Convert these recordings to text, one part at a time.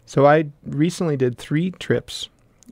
So I recently did 3 trips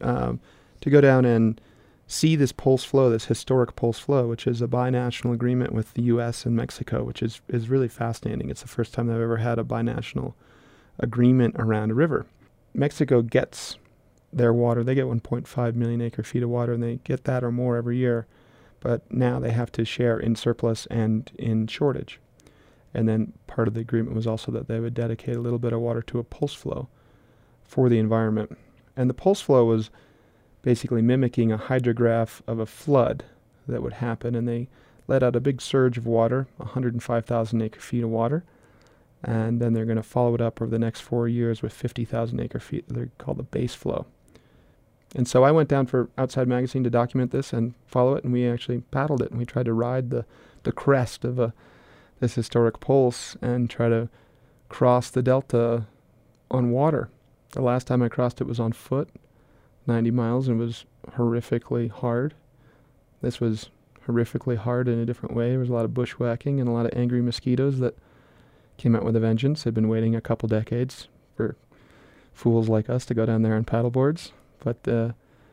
to go down and see this pulse flow, this historic pulse flow, which is a binational agreement with the U.S. and Mexico, which is really fascinating. It's the first time they've ever had a binational agreement around a river. Mexico gets their water. They get 1.5 million acre feet of water, and they get that or more every year. But now they have to share in surplus and in shortage. And then part of the agreement was also that they would dedicate a little bit of water to a pulse flow for the environment. And the pulse flow was basically mimicking a hydrograph of a flood that would happen. And they let out a big surge of water, 105,000 acre feet of water. And then they're going to follow it up over the next 4 years with 50,000 acre feet. They're called the base flow. And so I went down for Outside Magazine to document this and follow it, and we actually paddled it, and we tried to ride the crest of this historic pulse and try to cross the delta on water. The last time I crossed it was on foot, 90 miles, and it was horrifically hard. This was horrifically hard in a different way. There was a lot of bushwhacking and a lot of angry mosquitoes that came out with a vengeance. They'd been waiting a couple decades for fools like us to go down there on paddleboards. But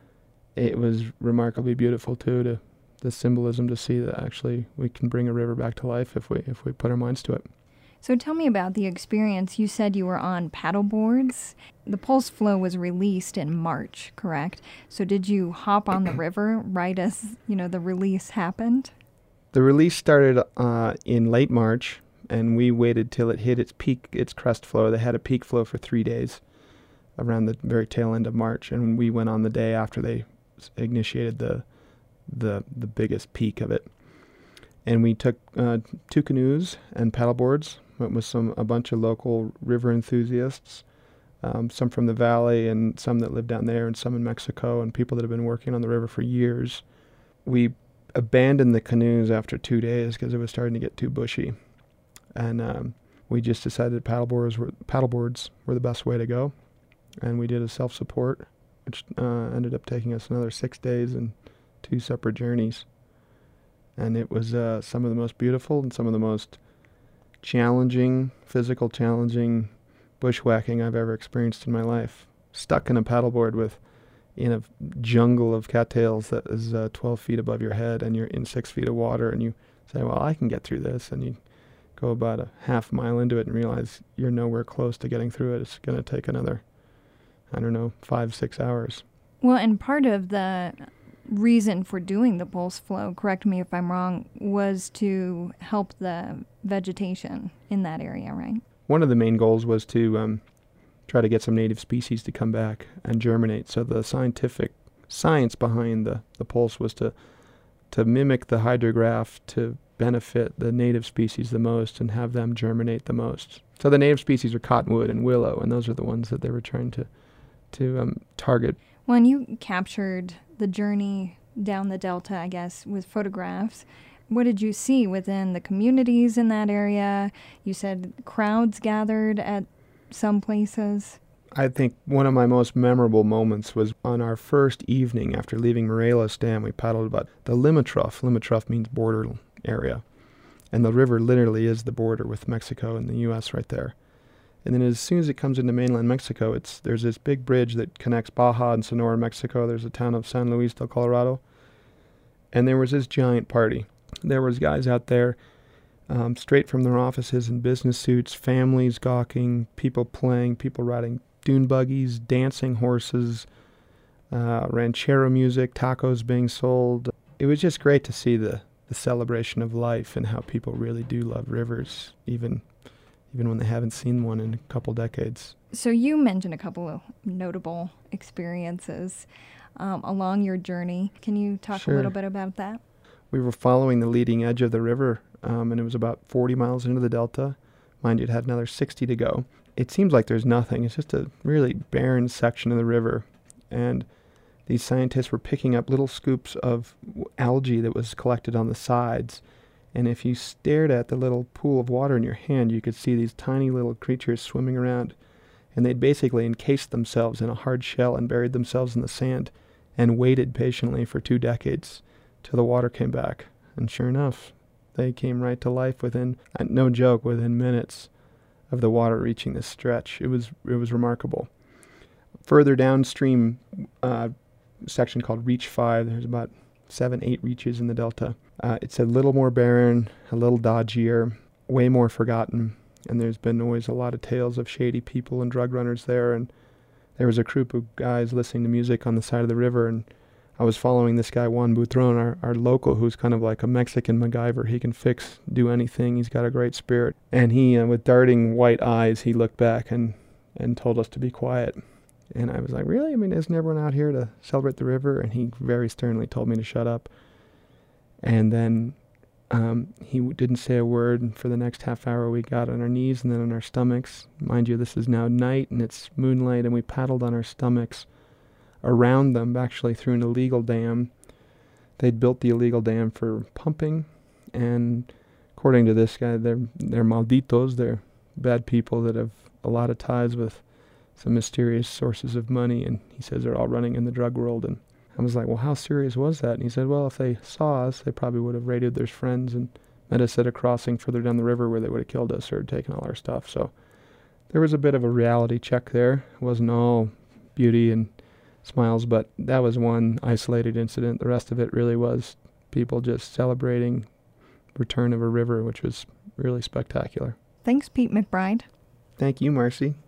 it was remarkably beautiful too, the symbolism to see that actually we can bring a river back to life if we put our minds to it. So tell me about the experience. You said you were on paddleboards. The pulse flow was released in March, correct? So did you hop on the river right as the release happened? The release started in late March, and we waited till it hit its peak, its crest flow. They had a peak flow for 3 days, around the very tail end of March, and we went on the day after they initiated the biggest peak of it. And we took 2 canoes and paddleboards. Went with a bunch of local river enthusiasts, some from the valley and some that live down there and some in Mexico and people that have been working on the river for years. We abandoned the canoes after 2 days because it was starting to get too bushy. And we just decided paddleboards were the best way to go. And we did a self-support, which ended up taking us another 6 days and 2 separate journeys. And it was some of the most beautiful and some of the most physical challenging bushwhacking I've ever experienced in my life. Stuck in a paddleboard in a jungle of cattails that is 12 feet above your head, and you're in 6 feet of water, and you say, well, I can get through this. And you go about a half mile into it and realize you're nowhere close to getting through it. It's going to take another 5-6 hours. Well, and part of the reason for doing the pulse flow, correct me if I'm wrong, was to help the vegetation in that area, right? One of the main goals was to try to get some native species to come back and germinate. So the science behind the pulse was to mimic the hydrograph to benefit the native species the most and have them germinate the most. So the native species are cottonwood and willow, and those are the ones that they were trying to target. When you captured the journey down the delta, I guess, with photographs, what did you see within the communities in that area? You said crowds gathered at some places. I think one of my most memorable moments was on our first evening after leaving Morelos Dam. We paddled about the Limitrof. Limitrof means border area. And the river literally is the border with Mexico and the U.S. right there. And then as soon as it comes into mainland Mexico, there's this big bridge that connects Baja and Sonora, Mexico. There's the town of San Luis del Colorado. And there was this giant party. There was guys out there straight from their offices in business suits, families gawking, people playing, people riding dune buggies, dancing horses, ranchero music, tacos being sold. It was just great to see the celebration of life and how people really do love rivers, even when they haven't seen one in a couple decades. So you mentioned a couple of notable experiences along your journey. Can you talk a little bit about that? We were following the leading edge of the river, and it was about 40 miles into the delta. Mind you, it had another 60 to go. It seems like there's nothing. It's just a really barren section of the river. And these scientists were picking up little scoops of algae that was collected on the sides. And if you stared at the little pool of water in your hand, you could see these tiny little creatures swimming around. And they'd basically encased themselves in a hard shell and buried themselves in the sand and waited patiently for 2 decades till the water came back. And sure enough, they came right to life within, no joke, within minutes of the water reaching this stretch. It was remarkable. further downstream section called Reach 5. There's about 7-8 reaches in the delta. It's a little more barren, a little dodgier, way more forgotten, and there's been always a lot of tales of shady people and drug runners there. And there was a group of guys listening to music on the side of the river, and I was following this guy, Juan Butron, our local, who's kind of like a Mexican MacGyver. He can do anything. He's got a great spirit. And he, with darting white eyes, he looked back and told us to be quiet. And I was like, really? I mean, isn't everyone out here to celebrate the river? And he very sternly told me to shut up. And then he didn't say a word. And for the next half hour, we got on our knees and then on our stomachs. Mind you, this is now night and it's moonlight, and we paddled on our stomachs around them, actually through an illegal dam. They'd built the illegal dam for pumping, and according to this guy, they're malditos. They're bad people that have a lot of ties with some mysterious sources of money, and he says they're all running in the drug world. And I was like, well, how serious was that? And he said, well, if they saw us, they probably would have radioed their friends and met us at a crossing further down the river where they would have killed us or taken all our stuff. So there was a bit of a reality check there. It wasn't all beauty and smiles, but that was one isolated incident. The rest of it really was people just celebrating return of a river, which was really spectacular. Thanks, Pete McBride. Thank you, Marcy.